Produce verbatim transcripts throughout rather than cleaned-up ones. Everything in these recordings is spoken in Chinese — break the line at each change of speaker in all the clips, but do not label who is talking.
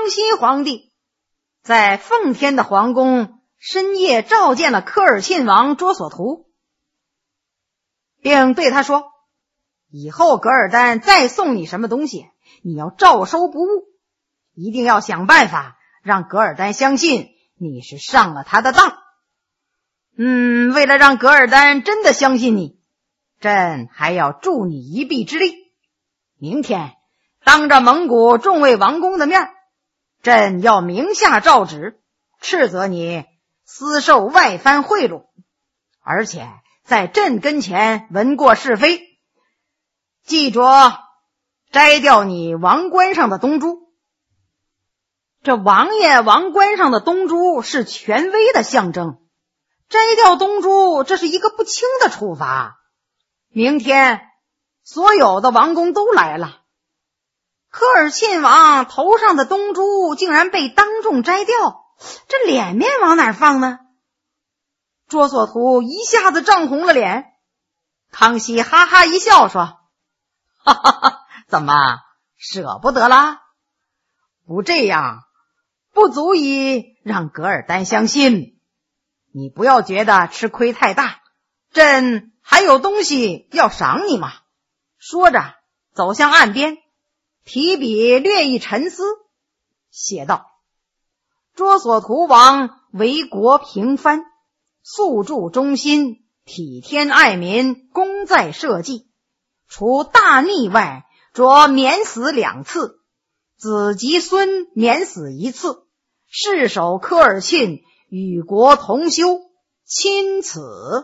康熙皇帝在奉天的皇宫深夜召见了科尔沁王卓索图，并对他说，以后噶尔丹再送你什么东西，你要照收不误，一定要想办法让噶尔丹相信你是上了他的当。嗯，为了让噶尔丹真的相信你，朕还要助你一臂之力。明天当着蒙古众位王公的面，朕要明下诏旨，斥责你私受外藩贿赂，而且在朕跟前闻过是非，记着摘掉你王冠上的东珠。这王爷王冠上的东珠是权威的象征，摘掉东珠这是一个不轻的处罚。明天所有的王公都来了，科尔沁王头上的东珠竟然被当众摘掉，这脸面往哪儿放呢？卓索图一下子涨红了脸。康熙哈哈一笑说，哈哈哈，怎么舍不得啦？不这样不足以让噶尔丹相信，你不要觉得吃亏太大，朕还有东西要赏你嘛。说着走向岸边，提笔略一沉思，写道，卓索图王为国平藩，素著忠心，体天爱民，功在社稷，除大逆外，着免死两次，子及孙免死一次，世守科尔沁，与国同修，钦此。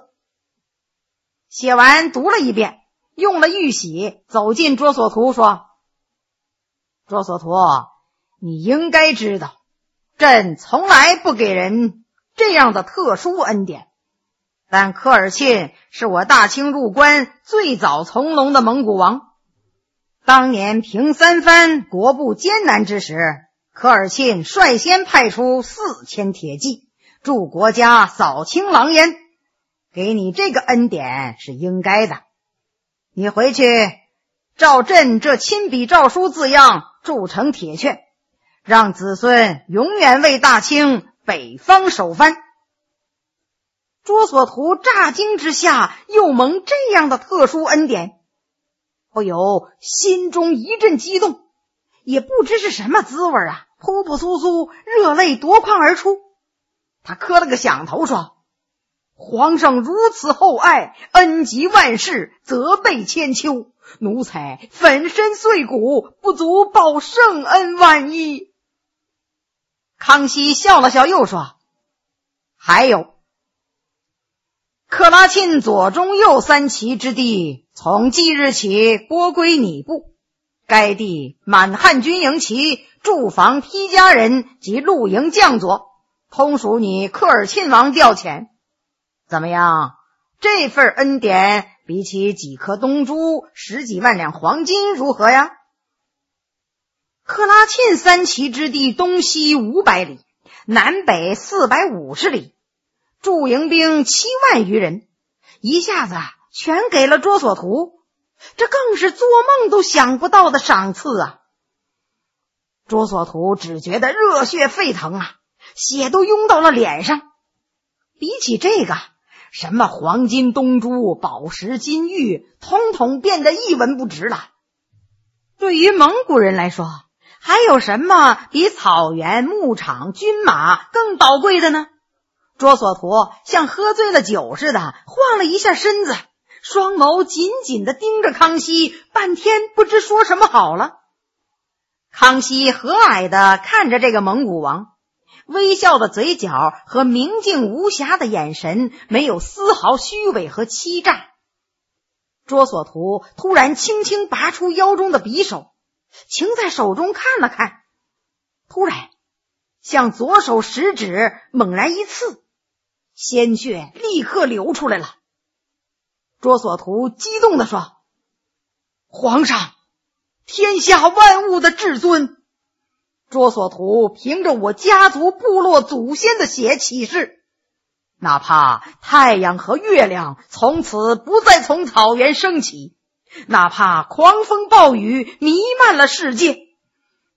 写完读了一遍，用了玉玺，走进卓索图说，卓索图，你应该知道，朕从来不给人这样的特殊恩典，但科尔沁是我大清入关最早从龙的蒙古王。当年平三藩国不艰难之时，科尔沁率先派出四千铁骑助国家扫清狼烟，给你这个恩典是应该的。你回去照朕这亲笔诏书字样铸成铁券，让子孙永远为大清北方守藩。卓索图乍惊之下，又蒙这样的特殊恩典，不由心中一阵激动，也不知是什么滋味啊，扑扑簌簌，热泪夺眶而出。他磕了个响头说，皇上如此厚爱，恩及万世，责备千秋，奴才粉身碎骨，不足报圣恩万一。康熙笑了笑，又说，还有，克拉沁左中右三旗之地，从即日起拨归你部，该地满汉军营旗、驻防披甲人及露营将佐，通属你科尔沁王调遣。怎么样，这份恩典比起几颗东珠、十几万两黄金如何呀？克拉沁三旗之地东西五百里，南北四百五十里，驻营兵七万余人，一下子全给了卓索图，这更是做梦都想不到的赏赐啊！卓索图只觉得热血沸腾啊，血都涌到了脸上。比起这个，什么黄金东珠、宝石金玉，统统变得一文不值了。对于蒙古人来说，还有什么比草原、牧场、军马更宝贵的呢？卓索图像喝醉了酒似的晃了一下身子，双眸紧紧地盯着康熙，半天不知说什么好了。康熙和蔼地看着这个蒙古王，微笑的嘴角和明净无瑕的眼神没有丝毫虚伪和欺诈。卓索图突然轻轻拔出腰中的匕首，擎在手中看了看，突然向左手食指猛然一刺，鲜血立刻流出来了。卓索图激动地说，皇上，天下万物的至尊，卓索图凭着我家族部落祖先的血起誓，哪怕太阳和月亮从此不再从草原升起，哪怕狂风暴雨弥漫了世界，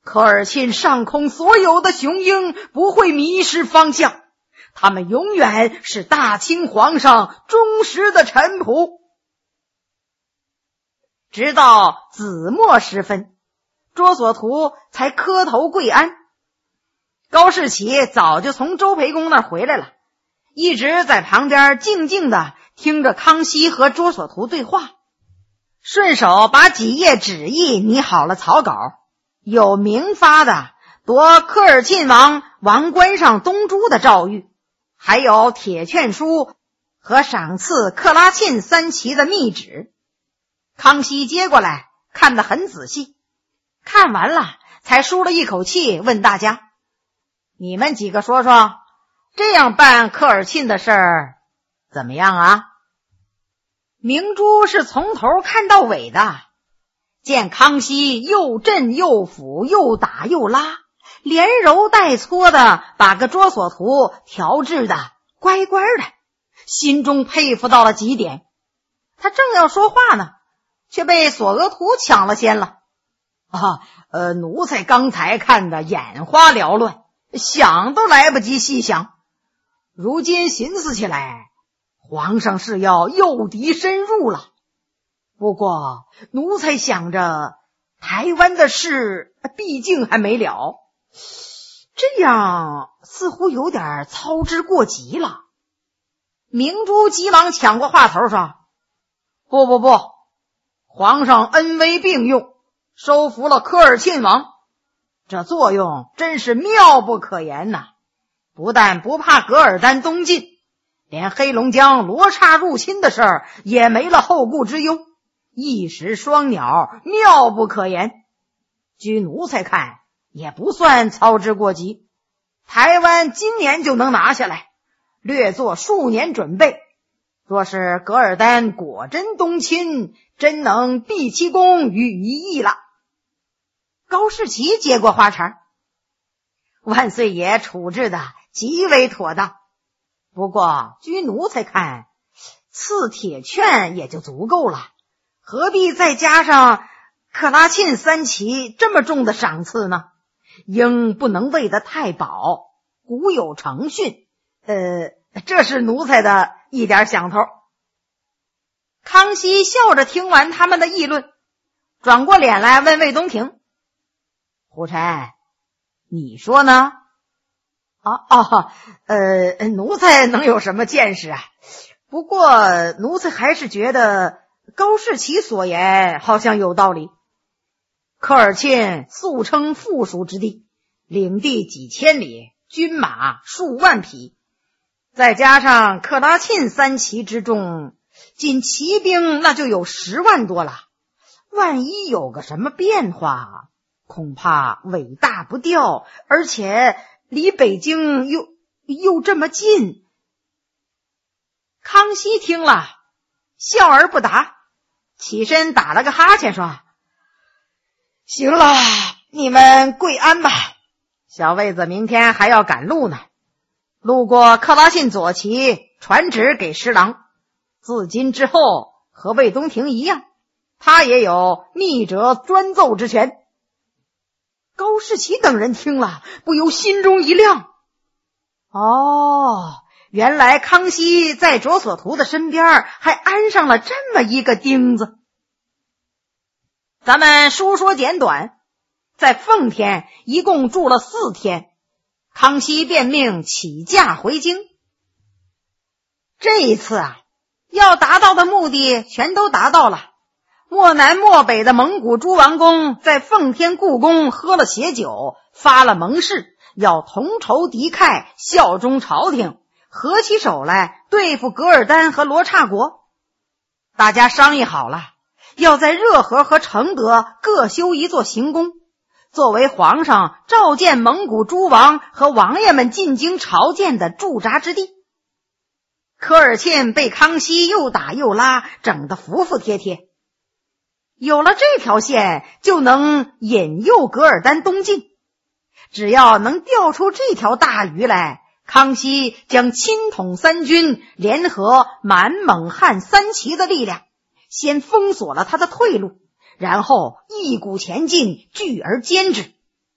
科尔沁上空所有的雄鹰不会迷失方向，他们永远是大清皇上忠实的臣仆。直到子末时分，卓索图才磕头跪安。高士奇早就从周培公那儿回来了，一直在旁边静静地听着康熙和卓索图对话，顺手把几页旨意拟好了草稿，有明发的夺科尔沁王王冠上东珠的诏谕，还有铁券书和赏赐克拉沁三旗的密旨。康熙接过来看得很仔细，看完了才舒了一口气，问大家：你们几个说说，这样办科尔沁的事儿怎么样啊？明珠是从头看到尾的，见康熙又震又抚，又打又拉，连揉带搓的把个卓索图调制的乖乖的，心中佩服到了极点。他正要说话呢，却被索额图抢了先了。啊，呃，奴才刚才看得眼花缭乱，想都来不及细想。如今寻思起来，皇上是要诱敌深入了。不过奴才想着台湾的事毕竟还没了，这样似乎有点操之过急了。明珠急忙抢过话头说：不不不，皇上恩威并用，收服了科尔沁王，这作用真是妙不可言呐！不但不怕噶尔丹东进，连黑龙江罗刹入侵的事儿也没了后顾之忧，一石双鸟，妙不可言。据奴才看，也不算操之过急，台湾今年就能拿下来，略做数年准备。若是噶尔丹果真东侵，真能毕其功于一役了。高士奇接过话茬：万岁爷处置的极为妥当，不过据奴才看，赐铁券也就足够了，何必再加上克拉沁三旗这么重的赏赐呢？应不能喂得太饱，古有成训，呃，这是奴才的一点想头。康熙笑着听完他们的议论，转过脸来问魏东庭：胡臣，你说呢？啊啊，呃，奴才能有什么见识啊？不过奴才还是觉得高士奇所言好像有道理。科尔沁素称附属之地，领地几千里，军马数万匹，再加上克拉沁三旗之众，仅骑兵那就有十万多了。万一有个什么变化，恐怕尾大不掉，而且离北京又又这么近。康熙听了，笑而不答，起身打了个哈欠说：行了，你们跪安吧，小卫子明天还要赶路呢。路过克拉沁左旗，传旨给侍郎，自今之后和魏东庭一样，他也有密折专奏之权。高士奇等人听了，不由心中一亮。哦，原来康熙在卓索图的身边还安上了这么一个钉子。咱们书说简短，在奉天一共住了四天，康熙便命起驾回京。这一次啊，要达到的目的全都达到了。漠南漠北的蒙古诸王公在奉天故宫喝了血酒，发了盟誓，要同仇敌忾，效忠朝廷，合起手来对付噶尔丹和罗刹国。大家商议好了，要在热河和承德各修一座行宫，作为皇上召见蒙古诸王和王爷们进京朝见的驻扎之地。科尔沁被康熙又打又拉，整得服服帖帖。有了这条线，就能引诱噶尔丹东进。只要能钓出这条大鱼来，康熙将亲统三军，联合满蒙汉三旗的力量，先封锁了他的退路，然后一鼓前进，拒而歼之。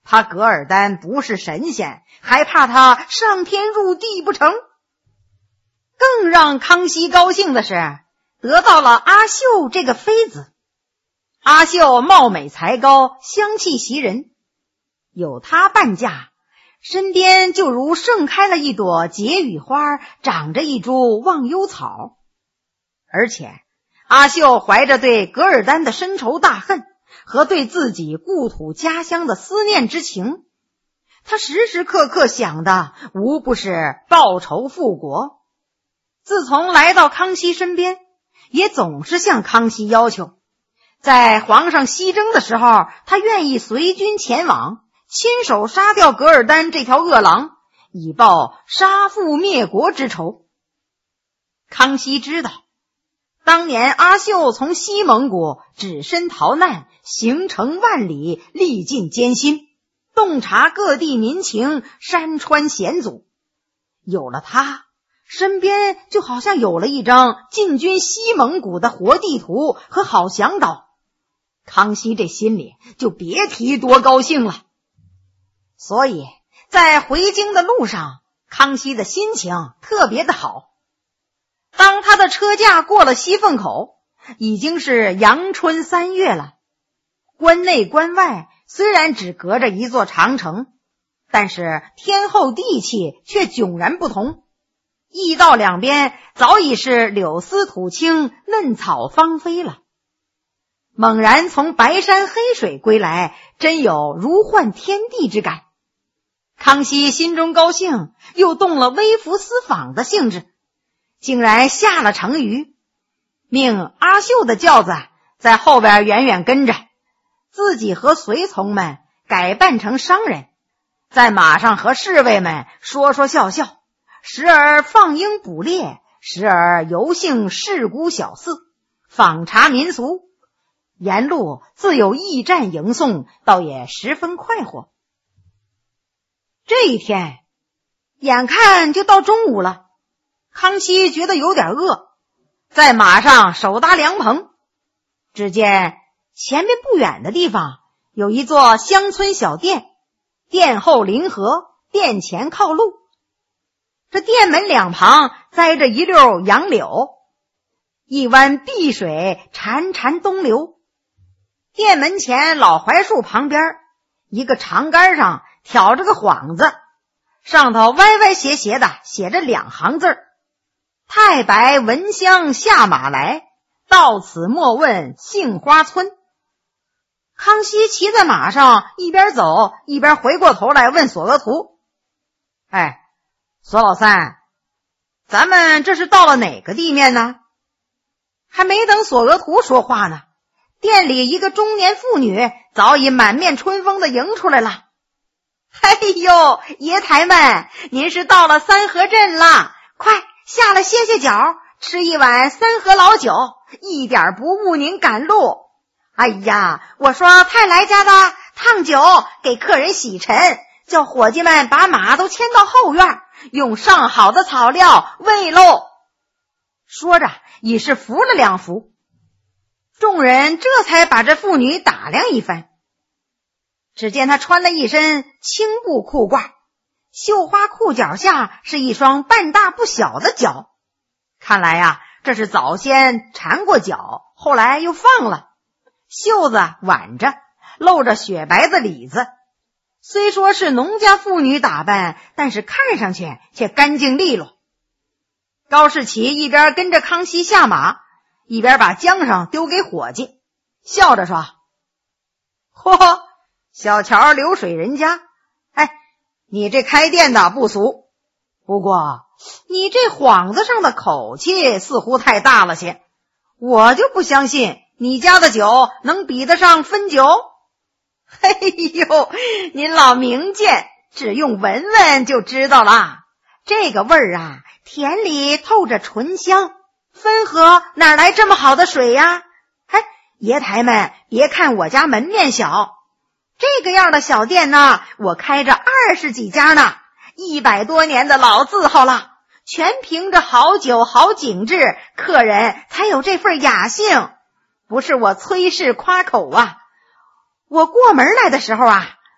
他噶尔丹不是神仙，还怕他上天入地不成？更让康熙高兴的是，得到了阿秀这个妃子。阿秀貌美才高，香气袭人，有她伴驾，身边就如盛开了一朵解语花，长着一株忘忧草。而且阿秀怀着对噶尔丹的深仇大恨和对自己故土家乡的思念之情，她时时刻刻想的无不是报仇复国。自从来到康熙身边，也总是向康熙要求，在皇上西征的时候，他愿意随军前往，亲手杀掉噶尔丹这条恶狼，以报杀父灭国之仇。康熙知道当年阿秀从西蒙古只身逃难，行程万里，历尽艰辛，洞察各地民情，山川险阻，有了他，身边就好像有了一张进军西蒙古的活地图和好向导。康熙这心里就别提多高兴了。所以在回京的路上，康熙的心情特别的好。当他的车驾过了西凤口，已经是阳春三月了。关内关外虽然只隔着一座长城，但是天候地气却迥然不同。驿道两边早已是柳丝吐青，嫩草芳菲了。猛然从白山黑水归来，真有如幻天地之感。康熙心中高兴，又动了微服私访的兴致，竟然下了成语，命阿秀的轿子在后边远远跟着，自己和随从们改扮成商人，在马上和侍卫们说说笑笑，时而放鹰捕猎，时而游幸市姑小寺，访查民俗，沿路自有驿站迎送，倒也十分快活。这一天眼看就到中午了，康熙觉得有点饿，在马上手搭凉棚。只见前面不远的地方有一座乡村小店，店后临河，店前靠路。这店门两旁栽着一溜杨柳，一湾碧水潺潺东流。店门前老槐树旁边，一个长杆上挑着个幌子，上头歪歪斜斜的写着两行字：太白闻香下马来，到此莫问杏花村。康熙骑在马上一边走一边回过头来问索额图：哎，索老三，咱们这是到了哪个地面呢？还没等索额图说话呢，店里一个中年妇女早已满面春风的迎出来了。哎呦，爷台们，您是到了三河镇了，快下来歇歇脚，吃一碗三河老酒，一点不误您赶路。哎呀，我说太来家的烫酒给客人洗尘，叫伙计们把马都牵到后院，用上好的草料喂喽。说着已是扶了两扶，众人这才把这妇女打量一番。只见她穿了一身青布裤褂，绣花裤脚下是一双半大不小的脚，看来呀、啊，这是早先缠过脚，后来又放了。袖子挽着，露着雪白的里子，虽说是农家妇女打扮，但是看上去却干净利落。高士奇一边跟着康熙下马，一边把缰绳丢给伙计，笑着说：嚯，小桥流水人家，哎，你这开店的不俗，不过你这幌子上的口气似乎太大了些，我就不相信你家的酒能比得上汾酒。嘿呦，您老明鉴，只用闻闻就知道了。这个味儿啊，田里透着醇香，汾河哪来这么好的水呀？哎，爷台们别看我家门面小，这个样的小店呢，我开着二十几家呢，一百多年的老字号了，全凭着好酒好景致，客人才有这份雅兴。不是我崔氏夸口啊，我过门来的时候啊，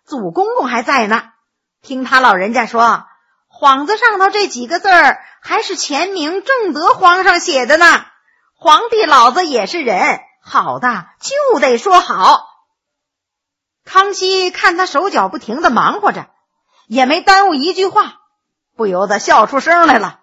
祖公公还在呢。听他老人家说，幌子上头这几个字儿还是前明正德皇上写的呢。皇帝老子也是人，好的就得说好。康熙看他手脚不停地忙活着，也没耽误一句话，不由得笑出声来了。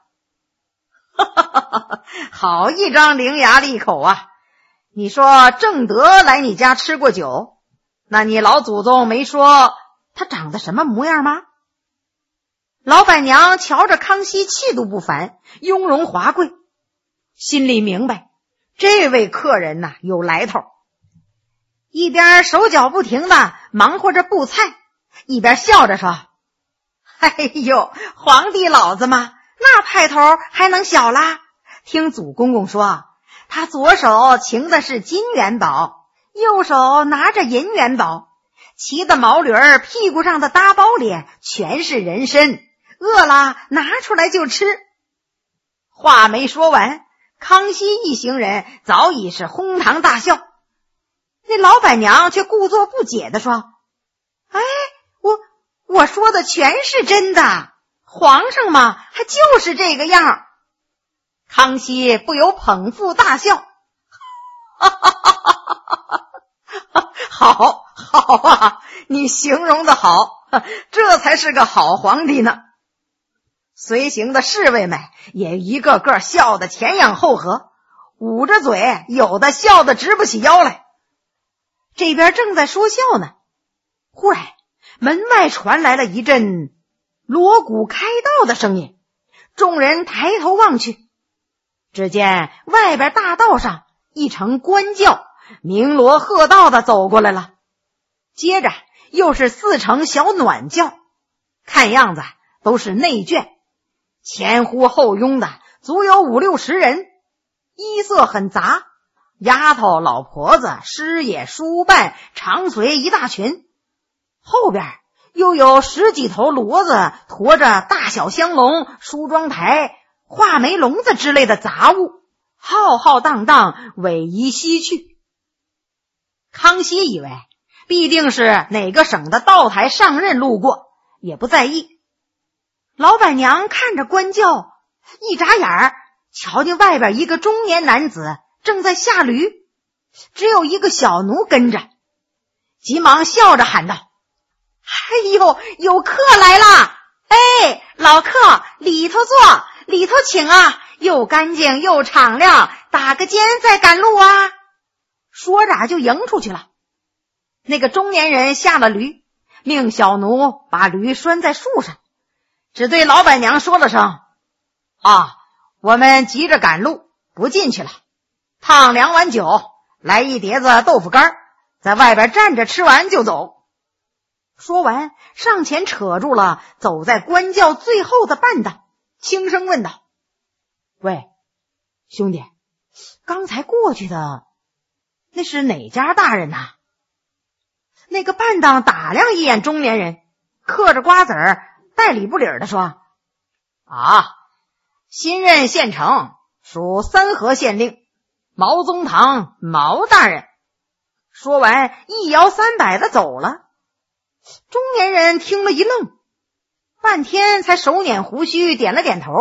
好一张伶牙俐口啊！你说正德来你家吃过酒，那你老祖宗没说他长得什么模样吗？老板娘瞧着康熙气度不凡，雍容华贵，心里明白这位客人呐、啊、有来头，一边手脚不停的忙活着布菜，一边笑着说：哎呦，皇帝老子嘛，那派头还能小啦？听祖公公说，他左手擎的是金元宝，右手拿着银元宝，骑的毛驴儿屁股上的大包里全是人参，饿了拿出来就吃。话没说完，康熙一行人早已是哄堂大笑。那老板娘却故作不解地说：哎，我我说的全是真的，皇上嘛还就是这个样。康熙不由捧腹大笑，哈哈哈哈哈！好好啊，你形容的好，这才是个好皇帝呢。随行的侍卫们也一个个笑得前仰后合，捂着嘴，有的笑得直不起腰来。这边正在说笑呢，忽然门外传来了一阵锣鼓开道的声音，众人抬头望去，只见外边大道上一乘官轿鸣锣喝道的走过来了，接着又是四乘小暖轿，看样子都是内眷，前呼后拥的足有五六十人，衣色很杂，丫头老婆子师爷书办长随一大群，后边又有十几头骡子驮着大小香笼、梳妆台、画眉笼子之类的杂物，浩浩荡荡逶迤西去。康熙以为必定是哪个省的道台上任路过，也不在意。老板娘看着官轿，一眨眼儿瞧见外边一个中年男子正在下驴，只有一个小奴跟着，急忙笑着喊道：哎呦，有客来啦！哎，老客，里头坐，里头请啊，又干净又敞亮，打个尖再赶路啊。说着就迎出去了。那个中年人下了驴，命小奴把驴拴在树上，只对老板娘说了声：啊，我们急着赶路，不进去了，烫两碗酒，来一碟子豆腐干，在外边站着吃完就走。说完上前扯住了走在官轿最后的伴当，轻声问道：喂，兄弟，刚才过去的那是哪家大人呐？那个伴当打量一眼中年人，嗑着瓜子儿带理不理的说：啊，新任县城属三河县令毛宗堂毛大人。说完一摇三摆的走了。中年人听了一愣，半天才手捻胡须点了点头。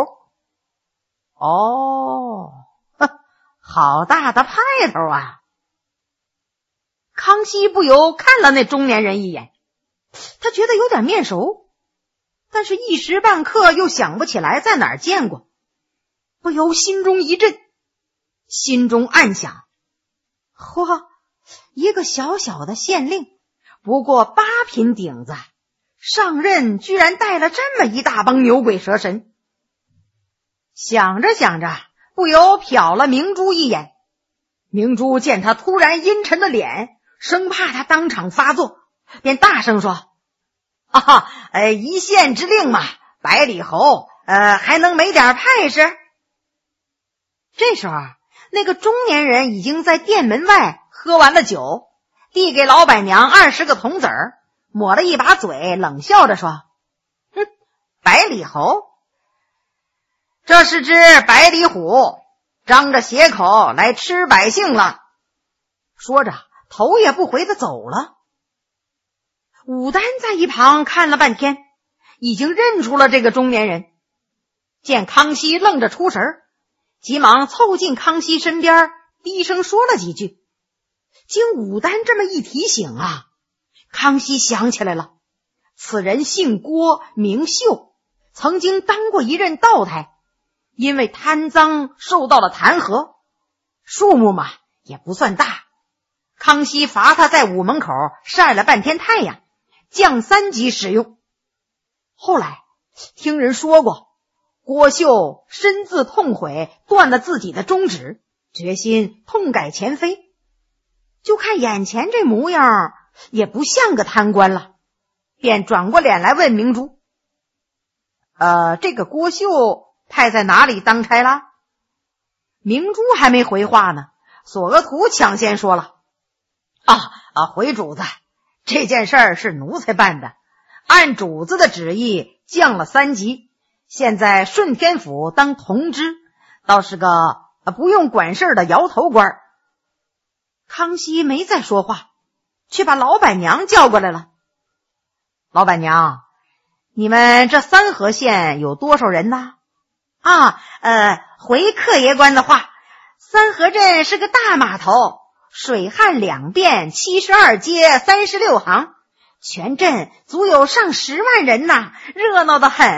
哦，好大的派头啊！康熙不由看了那中年人一眼，他觉得有点面熟，但是一时半刻又想不起来在哪儿见过，不由心中一震，心中暗想：嚯，一个小小的县令，不过八品顶子，上任居然带了这么一大帮牛鬼蛇神。想着想着，不由瞟了明珠一眼。明珠见他突然阴沉的脸，生怕他当场发作，便大声说：啊，呃，一县之令嘛，百里侯，呃，还能没点派势？这时候，那个中年人已经在店门外喝完了酒，递给老板娘二十个铜子儿，抹了一把嘴，冷笑着说：哼，百里侯，这是只百里虎，张着血口来吃百姓了。说着头也不回的走了。 武丹在一旁看了半天，已经认出了这个中年人。见康熙愣着出神，急忙凑近康熙身边，低声说了几句。经武丹这么一提醒啊，康熙想起来了，此人姓郭名秀，曾经当过一任道台，因为贪赃受到了弹劾，数目嘛也不算大。康熙罚他在午门口晒了半天太阳，降三级使用。后来听人说过，郭秀深自痛悔，断了自己的中指，决心痛改前非。就看眼前这模样，也不像个贪官了，便转过脸来问明珠：呃，这个郭秀派在哪里当差了？明珠还没回话呢，索额图抢先说了：啊啊，回主子，这件事儿是奴才办的，按主子的旨意降了三级，现在顺天府当同知，倒是个不用管事的摇头官。康熙没再说话，却把老板娘叫过来了。老板娘，你们这三河县有多少人呢？啊，呃，回客爷官的话，三河镇是个大码头，水旱两边，七十二街，三十六行，全镇足有上十万人呐，热闹得很。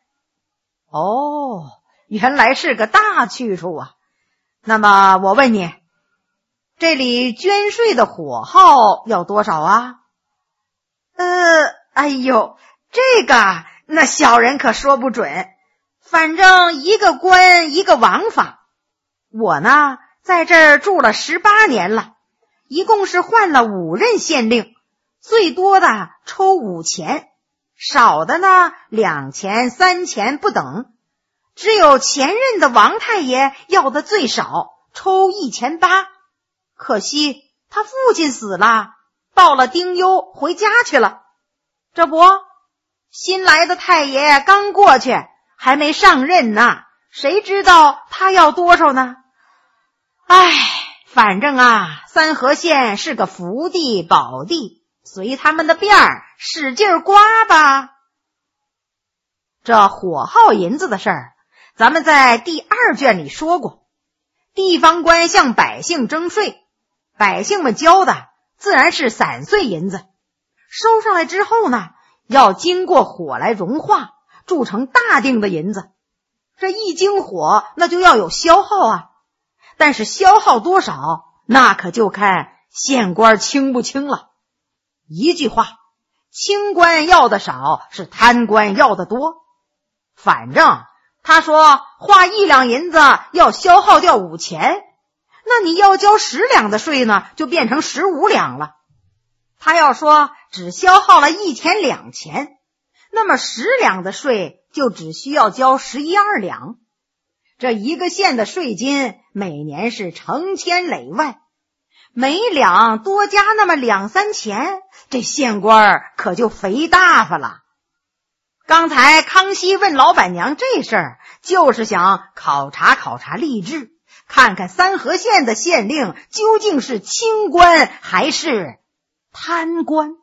哦，原来是个大去处啊。那么我问你，这里捐税的火耗要多少啊？呃，哎呦，这个那小人可说不准，反正一个官一个王法。我呢在这儿住了十八年了，一共是换了五任县令，最多的抽五钱，少的呢两钱三钱不等，只有前任的王太爷要的最少，抽一钱八。可惜他父亲死了，到了丁忧回家去了。这不，新来的太爷刚过去，还没上任呢，谁知道他要多少呢？唉，反正啊，三河县是个福地宝地，随他们的便儿，使劲刮吧。这火耗银子的事儿，咱们在第二卷里说过，地方官向百姓征税，百姓们交的自然是散碎银子，收上来之后呢，要经过火来融化，铸成大锭的银子。这一经火，那就要有消耗啊，但是消耗多少，那可就看县官清不清了。一句话，清官要的少，是贪官要的多。反正他说花一两银子要消耗掉五钱，那你要交十两的税呢，就变成十五两了。他要说只消耗了一钱两钱，那么十两的税就只需要交十一二两。这一个县的税金每年是成千累万，每两多加那么两三钱，这县官可就肥大发了。刚才康熙问老板娘这事儿，就是想考察考察吏治，看看三河县的县令究竟是清官还是贪官。